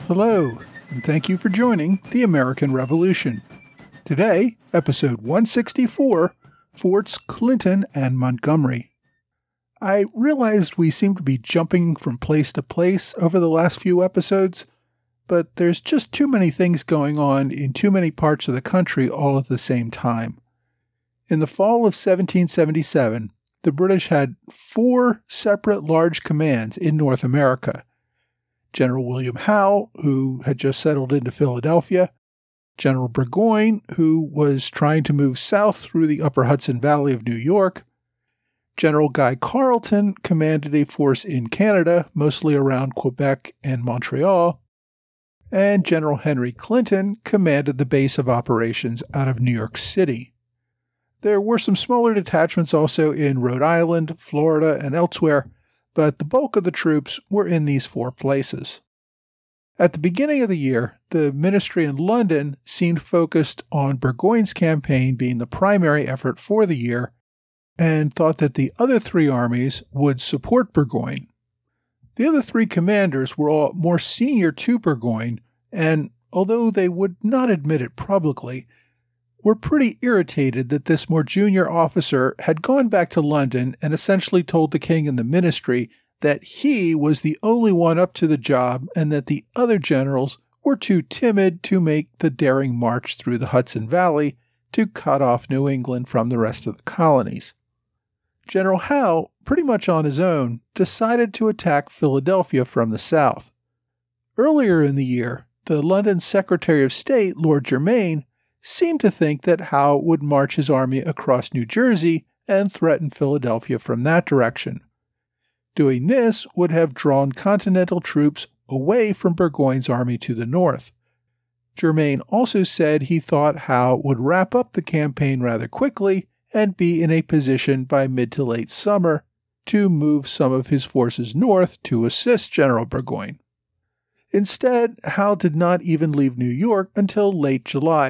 Hello, and thank you for joining the American Revolution. Today, episode 164, Forts Clinton and Montgomery. I realized we seem to be jumping from place to place over the last few episodes, but there's just too many things going on in too many parts of the country all at the same time. In the fall of 1777, the British had 4 separate large commands in North America. General William Howe, who had just settled into Philadelphia, General Burgoyne, who was trying to move south through the upper Hudson Valley of New York, General Guy Carleton commanded a force in Canada, mostly around Quebec and Montreal, and General Henry Clinton commanded the base of operations out of New York City. There were some smaller detachments also in Rhode Island, Florida, and elsewhere, but the bulk of the troops were in these 4 places. At the beginning of the year, the ministry in London seemed focused on Burgoyne's campaign being the primary effort for the year, and thought that the other 3 armies would support Burgoyne. The other 3 commanders were all more senior to Burgoyne, and although they would not admit it publicly, were pretty irritated that this more junior officer had gone back to London and essentially told the king and the ministry that he was the only one up to the job and that the other generals were too timid to make the daring march through the Hudson Valley to cut off New England from the rest of the colonies. General Howe, pretty much on his own, decided to attack Philadelphia from the south. Earlier in the year, the London Secretary of State, Lord Germain, seemed to think that Howe would march his army across New Jersey and threaten Philadelphia from that direction. Doing this would have drawn Continental troops away from Burgoyne's army to the north. Germain also said he thought Howe would wrap up the campaign rather quickly and be in a position by mid to late summer to move some of his forces north to assist General Burgoyne. Instead, Howe did not even leave New York until late July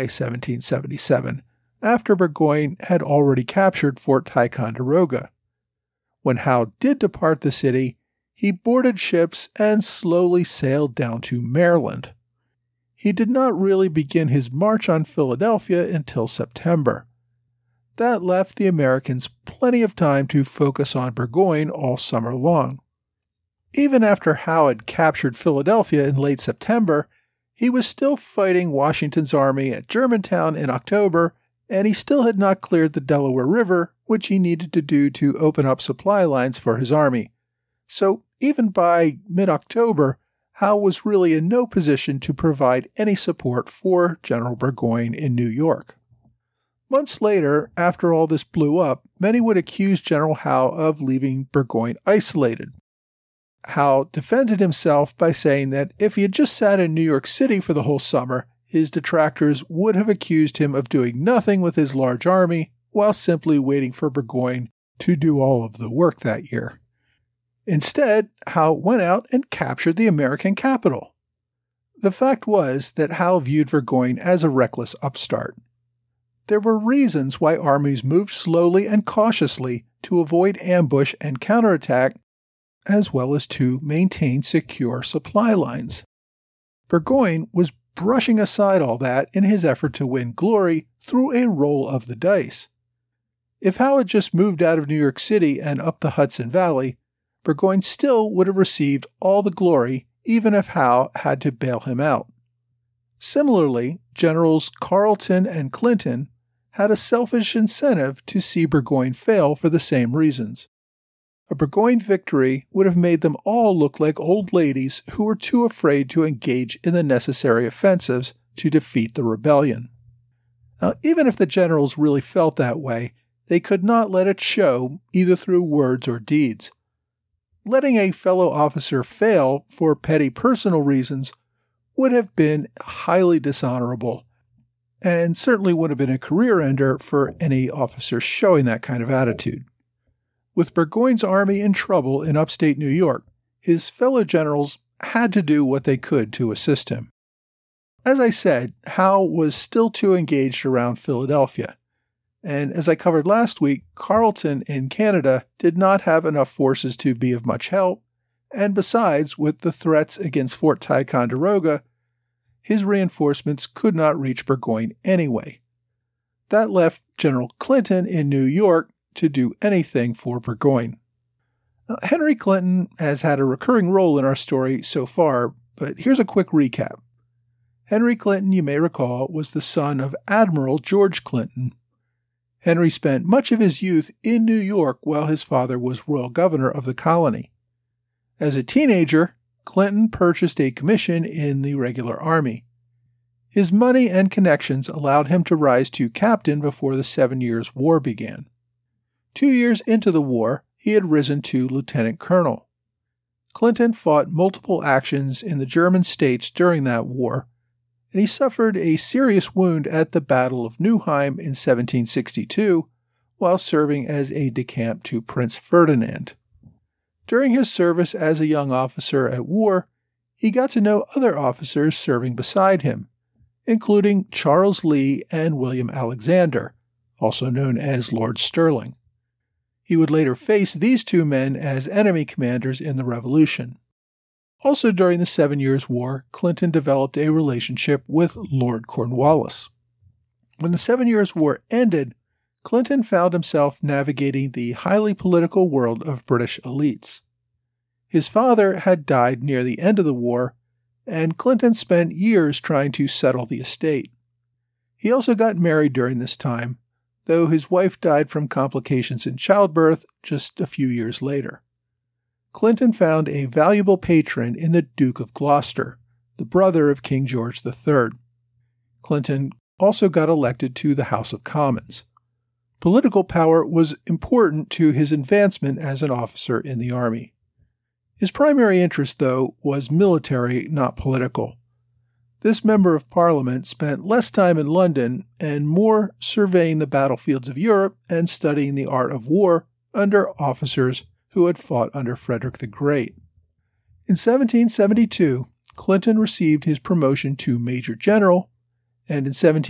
1777, after Burgoyne had already captured Fort Ticonderoga. When Howe did depart the city, he boarded ships and slowly sailed down to Maryland. He did not really begin his march on Philadelphia until September. That left the Americans plenty of time to focus on Burgoyne all summer long. Even after Howe had captured Philadelphia in late September, he was still fighting Washington's army at Germantown in October, and he still had not cleared the Delaware River, which he needed to do to open up supply lines for his army. So even by mid-October, Howe was really in no position to provide any support for General Burgoyne in New York. Months later, after all this blew up, many would accuse General Howe of leaving Burgoyne isolated. Howe defended himself by saying that if he had just sat in New York City for the whole summer, his detractors would have accused him of doing nothing with his large army while simply waiting for Burgoyne to do all of the work that year. Instead, Howe went out and captured the American capital. The fact was that Howe viewed Burgoyne as a reckless upstart. There were reasons why armies moved slowly and cautiously to avoid ambush and counterattack, as well as to maintain secure supply lines. Burgoyne was brushing aside all that in his effort to win glory through a roll of the dice. If Howe had just moved out of New York City and up the Hudson Valley, Burgoyne still would have received all the glory, even if Howe had to bail him out. Similarly, Generals Carleton and Clinton had a selfish incentive to see Burgoyne fail for the same reasons. A Burgoyne victory would have made them all look like old ladies who were too afraid to engage in the necessary offensives to defeat the rebellion. Now, even if the generals really felt that way, they could not let it show either through words or deeds. Letting a fellow officer fail for petty personal reasons would have been highly dishonorable, and certainly would have been a career ender for any officer showing that kind of attitude. With Burgoyne's army in trouble in upstate New York, his fellow generals had to do what they could to assist him. As I said, Howe was still too engaged around Philadelphia, and as I covered last week, Carleton in Canada did not have enough forces to be of much help, and besides, with the threats against Fort Ticonderoga, his reinforcements could not reach Burgoyne anyway. That left General Clinton in New York to do anything for Burgoyne. Now, Henry Clinton has had a recurring role in our story so far, but here's a quick recap. Henry Clinton, you may recall, was the son of Admiral George Clinton. Henry spent much of his youth in New York while his father was royal governor of the colony. As a teenager, Clinton purchased a commission in the regular army. His money and connections allowed him to rise to captain before the 7 Years' War began. 2 years into the war, he had risen to lieutenant colonel. Clinton fought multiple actions in the German states during that war, and he suffered a serious wound at the Battle of Neuheim in 1762 while serving as aide-de-camp to Prince Ferdinand. During his service as a young officer at war, he got to know other officers serving beside him, including Charles Lee and William Alexander, also known as Lord Stirling. He would later face these two men as enemy commanders in the Revolution. Also during the 7 Years' War, Clinton developed a relationship with Lord Cornwallis. When the 7 Years' War ended, Clinton found himself navigating the highly political world of British elites. His father had died near the end of the war, and Clinton spent years trying to settle the estate. He also got married during this time, though his wife died from complications in childbirth just a few years later. Clinton found a valuable patron in the Duke of Gloucester, the brother of King George III. Clinton also got elected to the House of Commons. Political power was important to his advancement as an officer in the army. His primary interest, though, was military, not political. This member of Parliament spent less time in London and more surveying the battlefields of Europe and studying the art of war under officers who had fought under Frederick the Great. In 1772, Clinton received his promotion to Major General, and in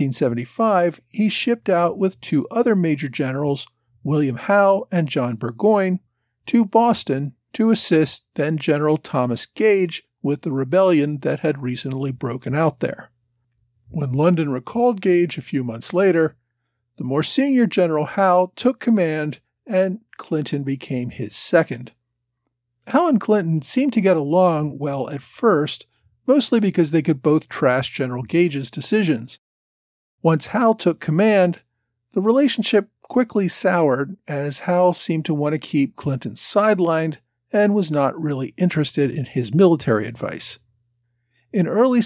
1775 he shipped out with two other Major Generals, William Howe and John Burgoyne, to Boston to assist then General Thomas Gage with the rebellion that had recently broken out there. When London recalled Gage a few months later, the more senior General Howe took command and Clinton became his second. Howe and Clinton seemed to get along well at first, mostly because they could both trash General Gage's decisions. Once Howe took command, the relationship quickly soured as Howe seemed to want to keep Clinton sidelined and was not really interested in his military advice. In early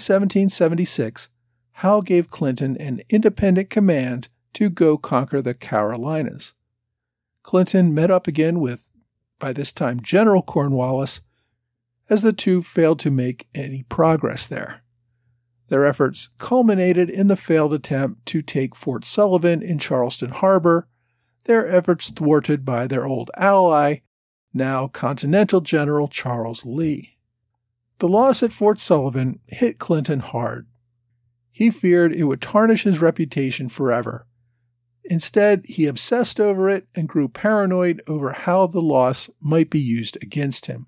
1776, Howe gave Clinton an independent command to go conquer the Carolinas. Clinton met up again with, by this time, General Cornwallis, as the two failed to make any progress there. Their efforts culminated in the failed attempt to take Fort Sullivan in Charleston Harbor, their efforts thwarted by their old ally, now Continental General Charles Lee. The loss at Fort Sullivan hit Clinton hard. He feared it would tarnish his reputation forever. Instead, he obsessed over it and grew paranoid over how the loss might be used against him.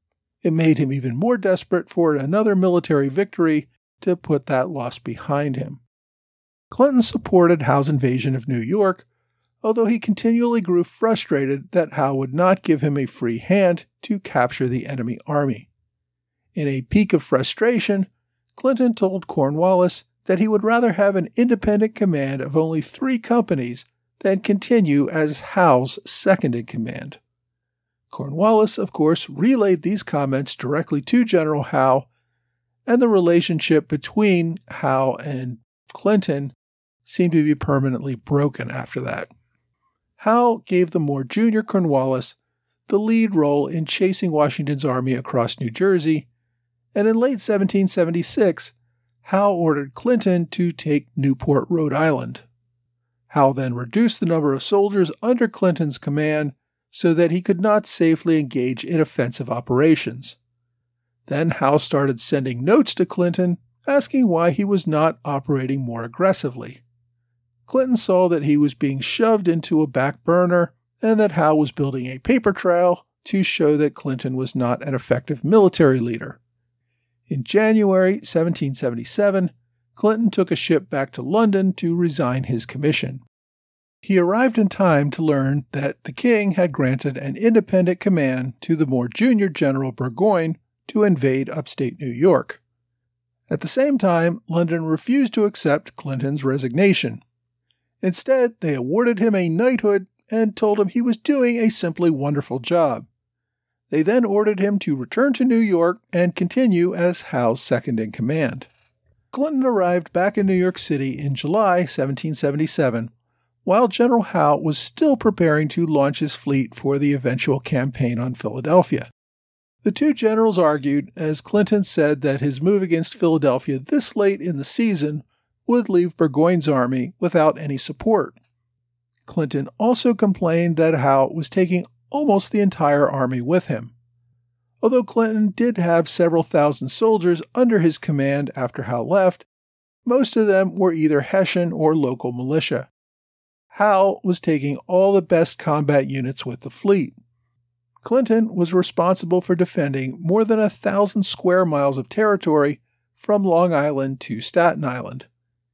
It made him even more desperate for another military victory to put that loss behind him. Clinton supported Howe's invasion of New York, although he continually grew frustrated that Howe would not give him a free hand to capture the enemy army. In a peak of frustration, Clinton told Cornwallis that he would rather have an independent command of only 3 companies than continue as Howe's second-in-command. Cornwallis, of course, relayed these comments directly to General Howe, and the relationship between Howe and Clinton seemed to be permanently broken after that. Howe gave the more junior Cornwallis the lead role in chasing Washington's army across New Jersey, and in late 1776, Howe ordered Clinton to take Newport, Rhode Island. Howe then reduced the number of soldiers under Clinton's command so that he could not safely engage in offensive operations. Then Howe started sending notes to Clinton asking why he was not operating more aggressively. Clinton saw that he was being shoved into a back burner and that Howe was building a paper trail to show that Clinton was not an effective military leader. In January 1777, Clinton took a ship back to London to resign his commission. He arrived in time to learn that the king had granted an independent command to the more junior General Burgoyne to invade upstate New York. At the same time, London refused to accept Clinton's resignation. Instead, they awarded him a knighthood and told him he was doing a simply wonderful job. They then ordered him to return to New York and continue as Howe's second-in-command. Clinton arrived back in New York City in July 1777, while General Howe was still preparing to launch his fleet for the eventual campaign on Philadelphia. The two generals argued, as Clinton said that his move against Philadelphia this late in the season would leave Burgoyne's army without any support. Clinton also complained that Howe was taking almost the entire army with him. Although Clinton did have several thousand soldiers under his command after Howe left, most of them were either Hessian or local militia. Howe was taking all the best combat units with the fleet. Clinton was responsible for defending more than 1,000 square miles of territory from Long Island to Staten Island.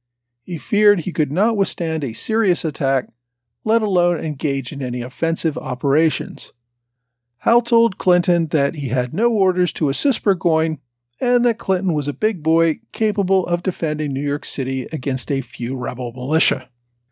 He feared he could not withstand a serious attack, let alone engage in any offensive operations. Howe told Clinton that he had no orders to assist Burgoyne and that Clinton was a big boy capable of defending New York City against a few rebel militia.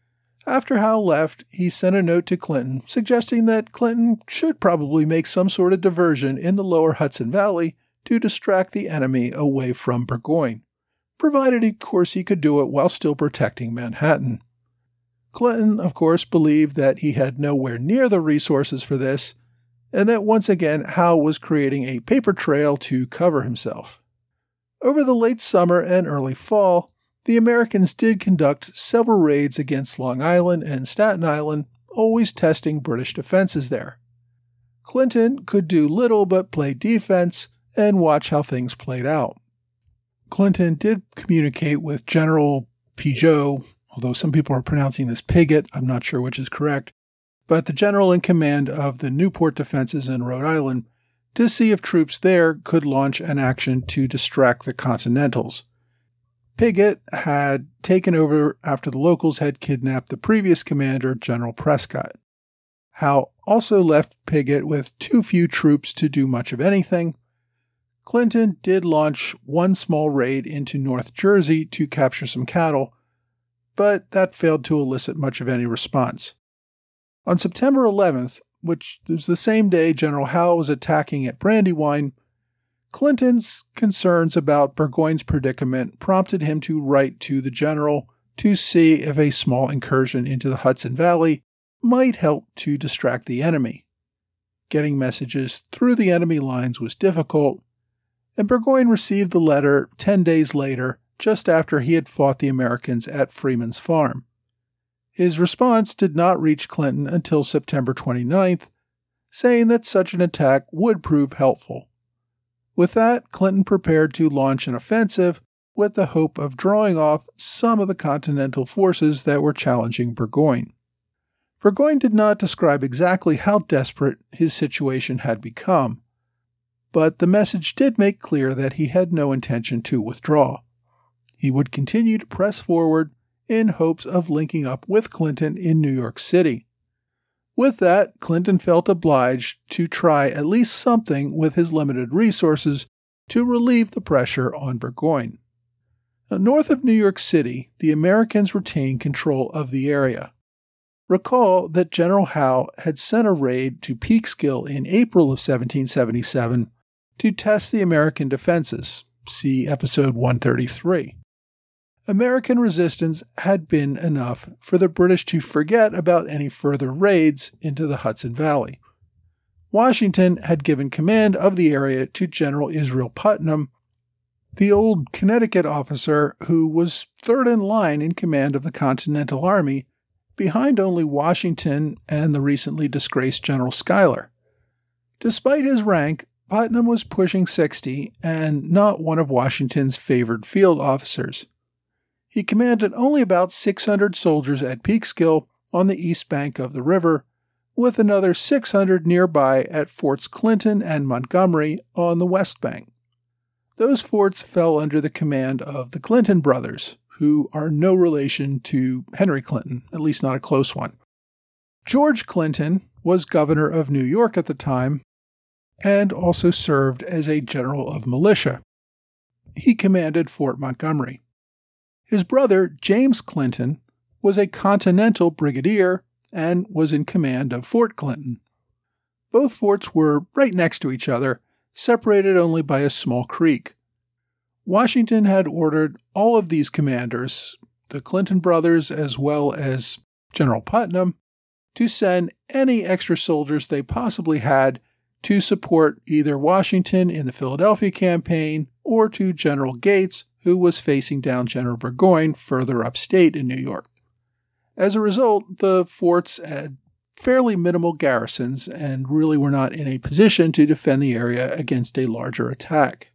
After Howe left, he sent a note to Clinton suggesting that Clinton should probably make some sort of diversion in the lower Hudson Valley to distract the enemy away from Burgoyne, provided, of course, he could do it while still protecting Manhattan. Clinton, of course, believed that he had nowhere near the resources for this, and that once again Howe was creating a paper trail to cover himself. Over the late summer and early fall, the Americans did conduct several raids against Long Island and Staten Island, always testing British defenses there. Clinton could do little but play defense and watch how things played out. Clinton did communicate with General Pigot, although some people are pronouncing this Piggott, I'm not sure which is correct, but the general in command of the Newport defenses in Rhode Island, to see if troops there could launch an action to distract the Continentals. Piggott had taken over after the locals had kidnapped the previous commander, General Prescott. Howe also left Piggott with too few troops to do much of anything. Clinton did launch one small raid into North Jersey to capture some cattle, but that failed to elicit much of any response. On September 11th, which was the same day General Howe was attacking at Brandywine, Clinton's concerns about Burgoyne's predicament prompted him to write to the general to see if a small incursion into the Hudson Valley might help to distract the enemy. Getting messages through the enemy lines was difficult, and Burgoyne received the letter 10 days later, just after he had fought the Americans at Freeman's Farm. His response did not reach Clinton until September 29th, saying that such an attack would prove helpful. With that, Clinton prepared to launch an offensive with the hope of drawing off some of the Continental forces that were challenging Burgoyne. Burgoyne did not describe exactly how desperate his situation had become, but the message did make clear that he had no intention to withdraw. He would continue to press forward in hopes of linking up with Clinton in New York City. With that, Clinton felt obliged to try at least something with his limited resources to relieve the pressure on Burgoyne. Now, north of New York City, the Americans retained control of the area. Recall that General Howe had sent a raid to Peekskill in April of 1777 to test the American defenses. See episode 133. American resistance had been enough for the British to forget about any further raids into the Hudson Valley. Washington had given command of the area to General Israel Putnam, the old Connecticut officer who was third in line in command of the Continental Army, behind only Washington and the recently disgraced General Schuyler. Despite his rank, Putnam was pushing 60 and not one of Washington's favored field officers. He commanded only about 600 soldiers at Peekskill on the east bank of the river, with another 600 nearby at Forts Clinton and Montgomery on the West Bank. Those forts fell under the command of the Clinton brothers, who are no relation to Henry Clinton, at least not a close one. George Clinton was governor of New York at the time and also served as a general of militia. He commanded Fort Montgomery. His brother, James Clinton, was a Continental brigadier and was in command of Fort Clinton. Both forts were right next to each other, separated only by a small creek. Washington had ordered all of these commanders, the Clinton brothers as well as General Putnam, to send any extra soldiers they possibly had to support either Washington in the Philadelphia campaign or to General Gates, who was facing down General Burgoyne further upstate in New York. As a result, the forts had fairly minimal garrisons and really were not in a position to defend the area against a larger attack.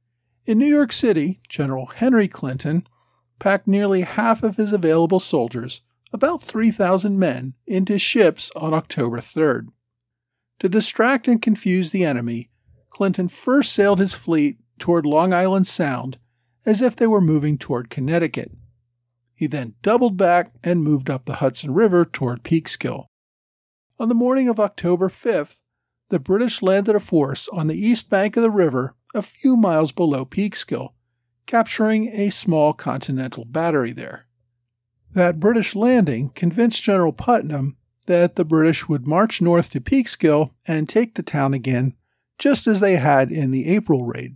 In New York City, General Henry Clinton packed nearly half of his available soldiers, about 3,000 men, into ships on October 3rd. To distract and confuse the enemy, Clinton first sailed his fleet toward Long Island Sound as if they were moving toward Connecticut. He then doubled back and moved up the Hudson River toward Peekskill. On the morning of October 5th, the British landed a force on the east bank of the river a few miles below Peekskill, capturing a small Continental battery there. That British landing convinced General Putnam that the British would march north to Peekskill and take the town again, just as they had in the April raid.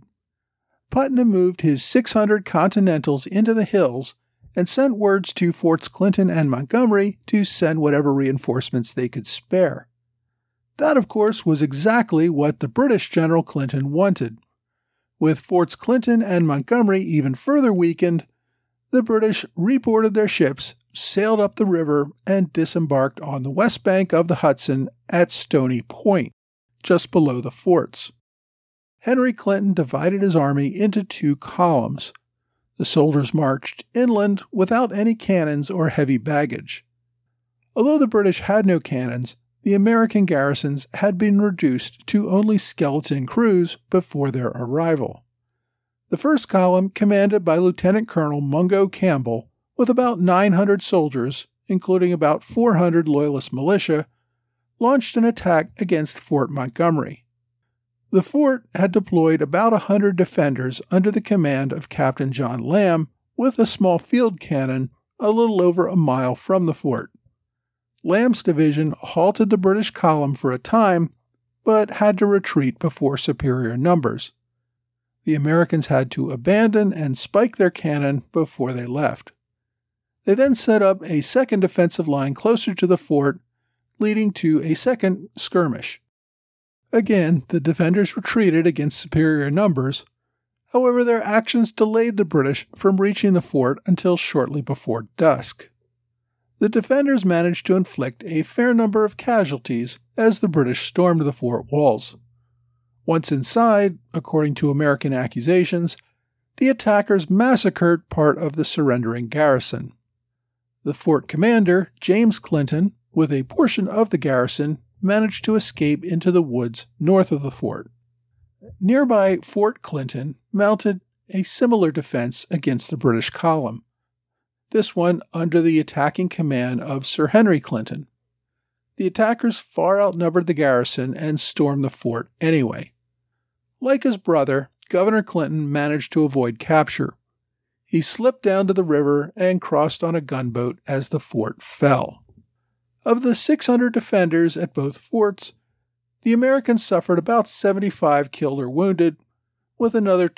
Putnam moved his 600 Continentals into the hills and sent words to Forts Clinton and Montgomery to send whatever reinforcements they could spare. That, of course, was exactly what the British General Clinton wanted. With Forts Clinton and Montgomery even further weakened, the British reboarded their ships, sailed up the river, and disembarked on the west bank of the Hudson at Stony Point, just below the forts. Henry Clinton divided his army into two columns. The soldiers marched inland without any cannons or heavy baggage. Although the British had no cannons, the American garrisons had been reduced to only skeleton crews before their arrival. The first column, commanded by Lieutenant Colonel Mungo Campbell, with about 900 soldiers, including about 400 Loyalist militia, launched an attack against Fort Montgomery. The fort had deployed about 100 defenders under the command of Captain John Lamb, with a small field cannon a little over a mile from the fort. Lamb's division halted the British column for a time, but had to retreat before superior numbers. The Americans had to abandon and spike their cannon before they left. They then set up a second defensive line closer to the fort, leading to a second skirmish. Again, the defenders retreated against superior numbers. However, their actions delayed the British from reaching the fort until shortly before dusk. The defenders managed to inflict a fair number of casualties as the British stormed the fort walls. Once inside, according to American accusations, the attackers massacred part of the surrendering garrison. The fort commander, James Clinton, with a portion of the garrison, managed to escape into the woods north of the fort. Nearby Fort Clinton mounted a similar defense against the British column, this one under the attacking command of Sir Henry Clinton. The attackers far outnumbered the garrison and stormed the fort anyway. Like his brother, Governor Clinton managed to avoid capture. He slipped down to the river and crossed on a gunboat as the fort fell. Of the 600 defenders at both forts, the Americans suffered about 75 killed or wounded, with another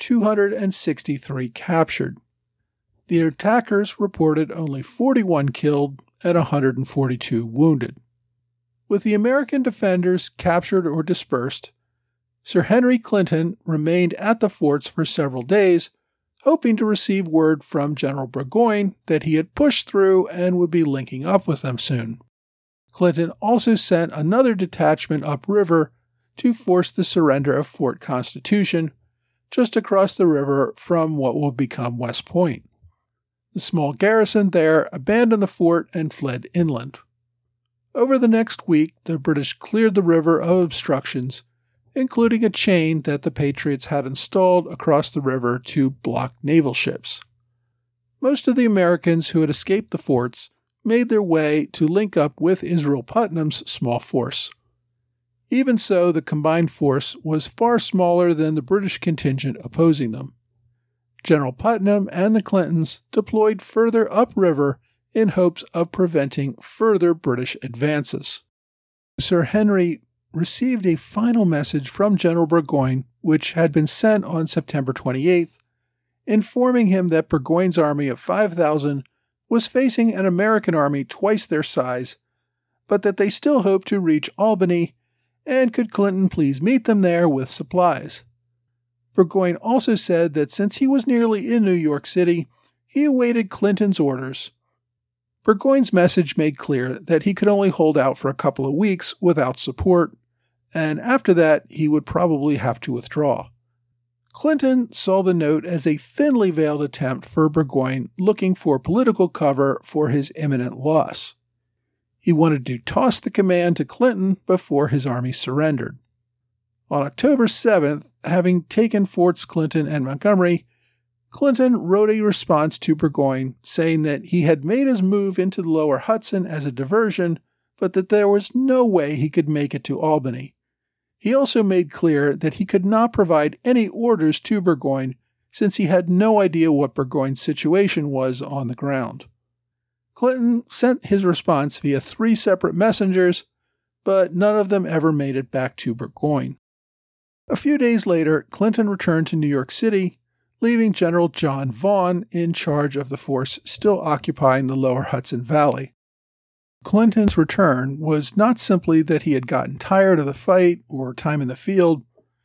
263 captured. The attackers reported only 41 killed and 142 wounded. With the American defenders captured or dispersed, Sir Henry Clinton remained at the forts for several days, hoping to receive word from General Burgoyne that he had pushed through and would be linking up with them soon. Clinton also sent another detachment upriver to force the surrender of Fort Constitution, just across the river from what will become West Point. The small garrison there abandoned the fort and fled inland. Over the next week, the British cleared the river of obstructions, including a chain that the Patriots had installed across the river to block naval ships. Most of the Americans who had escaped the forts made their way to link up with Israel Putnam's small force. Even so, the combined force was far smaller than the British contingent opposing them. General Putnam and the Clintons deployed further upriver in hopes of preventing further British advances. Sir Henry received a final message from General Burgoyne, which had been sent on September 28th, informing him that Burgoyne's army of 5,000 was facing an American army twice their size, but that they still hoped to reach Albany, and could Clinton please meet them there with supplies. Burgoyne also said that since he was nearly in New York City, he awaited Clinton's orders. Burgoyne's message made clear that he could only hold out for a couple of weeks without support, and after that he would probably have to withdraw. Clinton saw the note as a thinly veiled attempt for Burgoyne looking for political cover for his imminent loss. He wanted to toss the command to Clinton before his army surrendered. On October 7th, having taken Forts Clinton and Montgomery, Clinton wrote a response to Burgoyne saying that he had made his move into the lower Hudson as a diversion, but that there was no way he could make it to Albany. He also made clear that he could not provide any orders to Burgoyne since he had no idea what Burgoyne's situation was on the ground. Clinton sent his response via 3 separate messengers, but none of them ever made it back to Burgoyne. A few days later, Clinton returned to New York City, leaving General John Vaughn in charge of the force still occupying the lower Hudson Valley. Clinton's return was not simply that he had gotten tired of the fight or time in the field.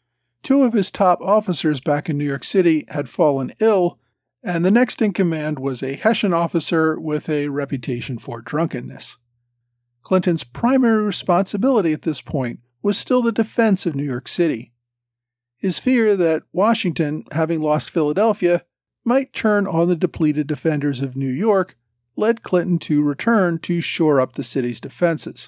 2 of his top officers back in New York City had fallen ill, and the next in command was a Hessian officer with a reputation for drunkenness. Clinton's primary responsibility at this point was still the defense of New York City. His fear that Washington, having lost Philadelphia, might turn on the depleted defenders of New York led Clinton to return to shore up the city's defenses.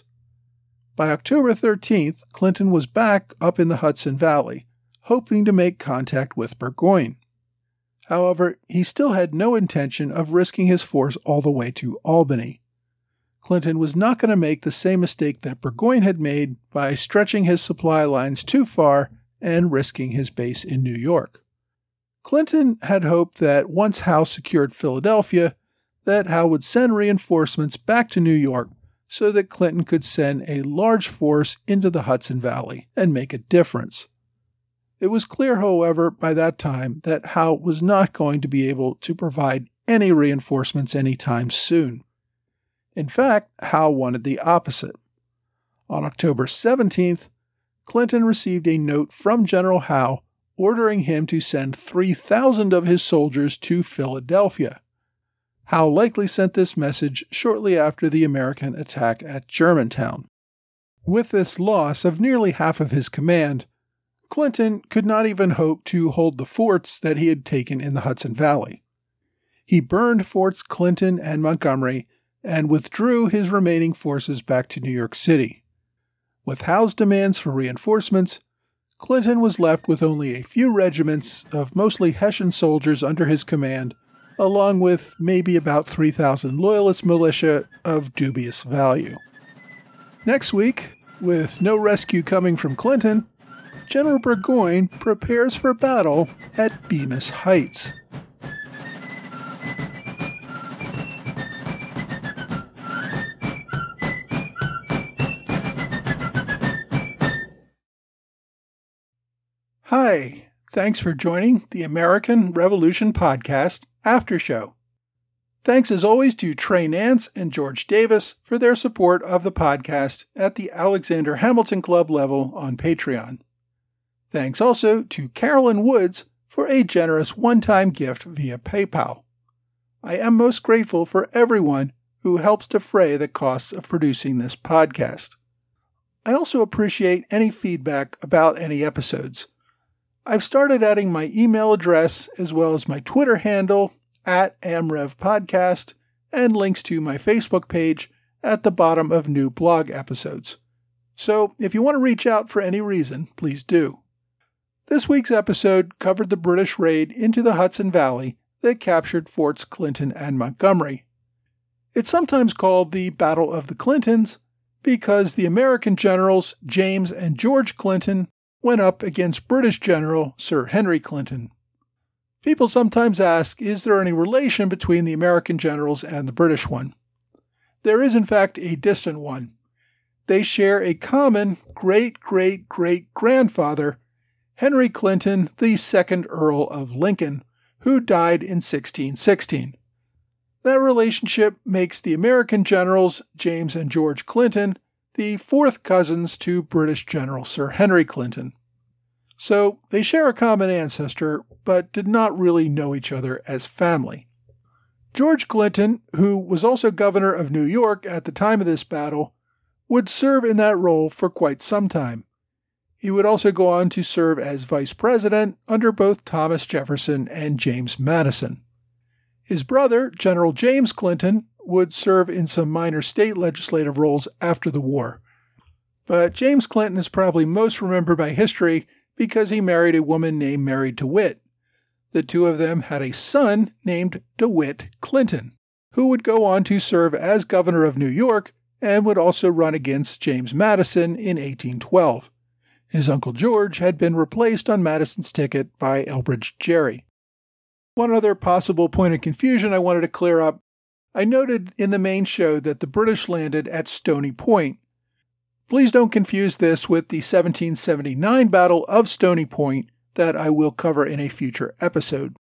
By October 13th, Clinton was back up in the Hudson Valley, hoping to make contact with Burgoyne. However, he still had no intention of risking his force all the way to Albany. Clinton was not going to make the same mistake that Burgoyne had made by stretching his supply lines too far and risking his base in New York. Clinton had hoped that once Howe secured Philadelphia, that Howe would send reinforcements back to New York so that Clinton could send a large force into the Hudson Valley and make a difference. It was clear, however, by that time that Howe was not going to be able to provide any reinforcements anytime soon. In fact, Howe wanted the opposite. On October 17th, Clinton received a note from General Howe ordering him to send 3,000 of his soldiers to Philadelphia. Howe likely sent this message shortly after the American attack at Germantown. With this loss of nearly half of his command, Clinton could not even hope to hold the forts that he had taken in the Hudson Valley. He burned Forts Clinton and Montgomery and withdrew his remaining forces back to New York City. With Howe's demands for reinforcements, Clinton was left with only a few regiments of mostly Hessian soldiers under his command, along with maybe about 3,000 Loyalist militia of dubious value. Next week, with no rescue coming from Clinton, General Burgoyne prepares for battle at Bemis Heights. Hi, thanks for joining the American Revolution Podcast After Show. Thanks as always to Trey Nance and George Davis for their support of the podcast at the Alexander Hamilton Club level on Patreon. Thanks also to Carolyn Woods for a generous one-time gift via PayPal. I am most grateful for everyone who helps defray the costs of producing this podcast. I also appreciate any feedback about any episodes. I've started adding my email address as well as my Twitter handle @AmrevPodcast and links to my Facebook page at the bottom of new blog episodes. So if you want to reach out for any reason, please do. This week's episode covered the British raid into the Hudson Valley that captured Forts Clinton and Montgomery. It's sometimes called the Battle of the Clintons because the American generals James and George Clinton went up against British General Sir Henry Clinton. People sometimes ask, is there any relation between the American generals and the British one? There is in fact a distant one. They share a common great-great-great-grandfather, Henry Clinton, the second Earl of Lincoln, who died in 1616. That relationship makes the American generals James and George Clinton the fourth cousins to British General Sir Henry Clinton. So they share a common ancestor, but did not really know each other as family. George Clinton, who was also governor of New York at the time of this battle, would serve in that role for quite some time. He would also go on to serve as vice president under both Thomas Jefferson and James Madison. His brother, General James Clinton, would serve in some minor state legislative roles after the war. But James Clinton is probably most remembered by history because he married a woman named Mary DeWitt. The two of them had a son named DeWitt Clinton, who would go on to serve as governor of New York and would also run against James Madison in 1812. His uncle George had been replaced on Madison's ticket by Elbridge Gerry. One other possible point of confusion I wanted to clear up. I noted in the main show that the British landed at Stony Point. Please don't confuse this with the 1779 Battle of Stony Point that I will cover in a future episode.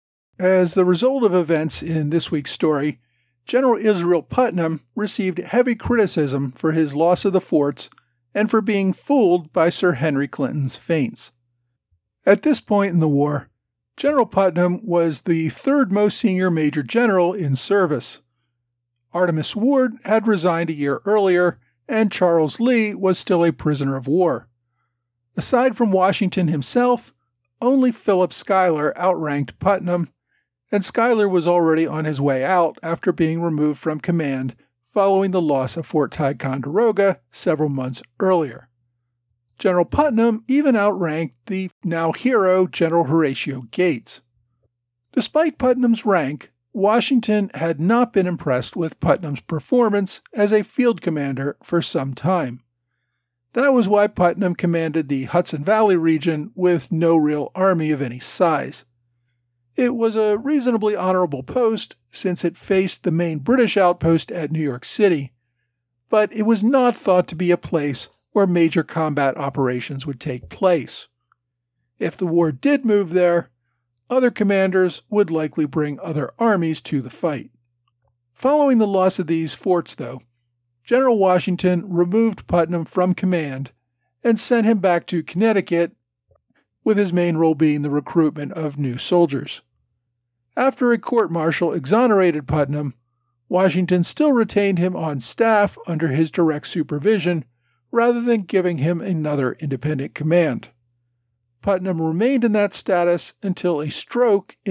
As the result of events in this week's story, General Israel Putnam received heavy criticism for his loss of the forts and for being fooled by Sir Henry Clinton's feints. At this point in the war, General Putnam was the third most senior major general in service. Artemus Ward had resigned a year earlier, and Charles Lee was still a prisoner of war. Aside from Washington himself, only Philip Schuyler outranked Putnam, and Schuyler was already on his way out after being removed from command following the loss of Fort Ticonderoga several months earlier. General Putnam even outranked the now hero General Horatio Gates. Despite Putnam's rank, Washington had not been impressed with Putnam's performance as a field commander for some time. That was why Putnam commanded the Hudson Valley region with no real army of any size. It was a reasonably honorable post since it faced the main British outpost at New York City, but it was not thought to be a place where major combat operations would take place. If the war did move there, other commanders would likely bring other armies to the fight. Following the loss of these forts, though, General Washington removed Putnam from command and sent him back to Connecticut, with his main role being the recruitment of new soldiers. After a court-martial exonerated Putnam, Washington still retained him on staff under his direct supervision rather than giving him another independent command. Putnam remained in that status until a stroke in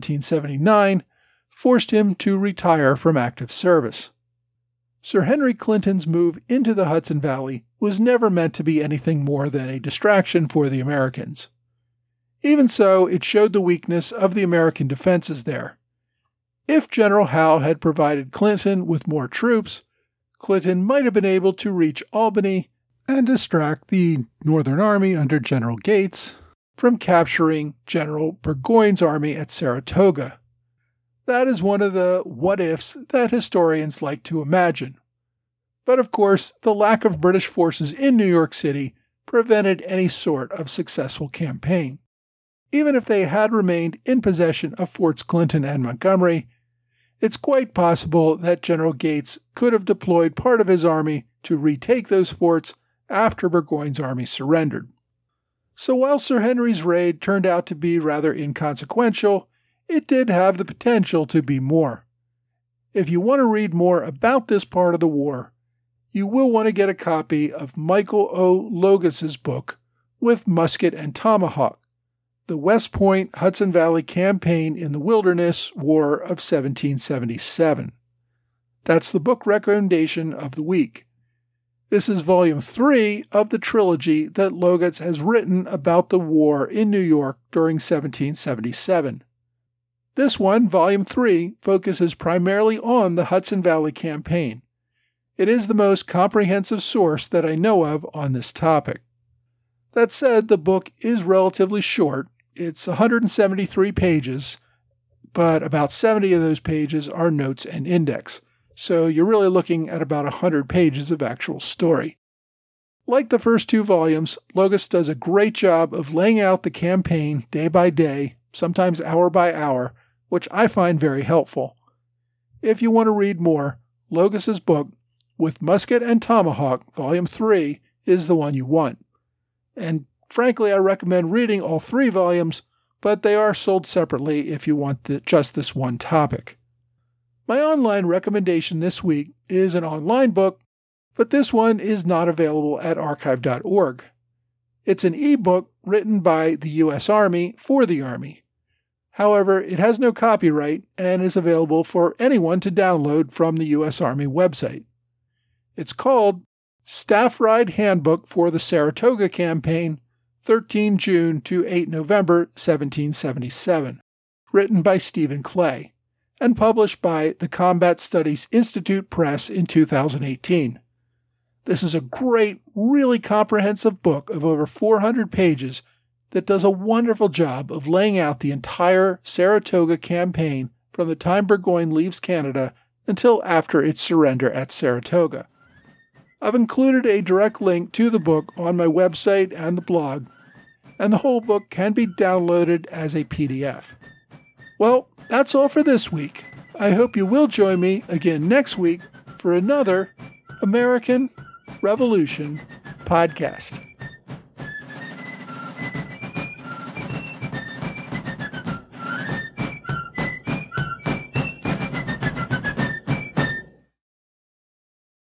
1779 forced him to retire from active service. Sir Henry Clinton's move into the Hudson Valley was never meant to be anything more than a distraction for the Americans. Even so, it showed the weakness of the American defenses there. If General Howe had provided Clinton with more troops, Clinton might have been able to reach Albany and distract the Northern Army under General Gates from capturing General Burgoyne's army at Saratoga. That is one of the what-ifs that historians like to imagine. But of course, the lack of British forces in New York City prevented any sort of successful campaign. Even if they had remained in possession of Forts Clinton and Montgomery, it's quite possible that General Gates could have deployed part of his army to retake those forts after Burgoyne's army surrendered. So while Sir Henry's raid turned out to be rather inconsequential, it did have the potential to be more. If you want to read more about this part of the war, you will want to get a copy of Michael O. Logus's book, With Musket and Tomahawk, The West Point Hudson Valley Campaign in the Wilderness War of 1777. That's the book recommendation of the week. This is volume 3 of the trilogy that Logatz has written about the war in New York during 1777. This one, volume 3, focuses primarily on the Hudson Valley Campaign. It is the most comprehensive source that I know of on this topic. That said, the book is relatively short. It's 173 pages, but about 70 of those pages are notes and index. So you're really looking at about 100 pages of actual story. Like the first 2 volumes, Logatz does a great job of laying out the campaign day by day, sometimes hour by hour, which I find very helpful. If you want to read more, Logatz's book, With Musket and Tomahawk, Volume 3, is the one you want. And frankly, I recommend reading all 3 volumes, but they are sold separately if you want just this one topic. My online recommendation this week is an online book, but this one is not available at archive.org. It's an e-book written by the U.S. Army for the Army. However, it has no copyright and is available for anyone to download from the U.S. Army website. It's called Staff Ride Handbook for the Saratoga Campaign, 13 June to 8 November 1777, written by Stephen Clay, and published by the Combat Studies Institute Press in 2018. This is a great, really comprehensive book of over 400 pages that does a wonderful job of laying out the entire Saratoga campaign from the time Burgoyne leaves Canada until after its surrender at Saratoga. I've included a direct link to the book on my website and the blog, and the whole book can be downloaded as a PDF. Well, that's all for this week. I hope you will join me again next week for another American Revolution podcast.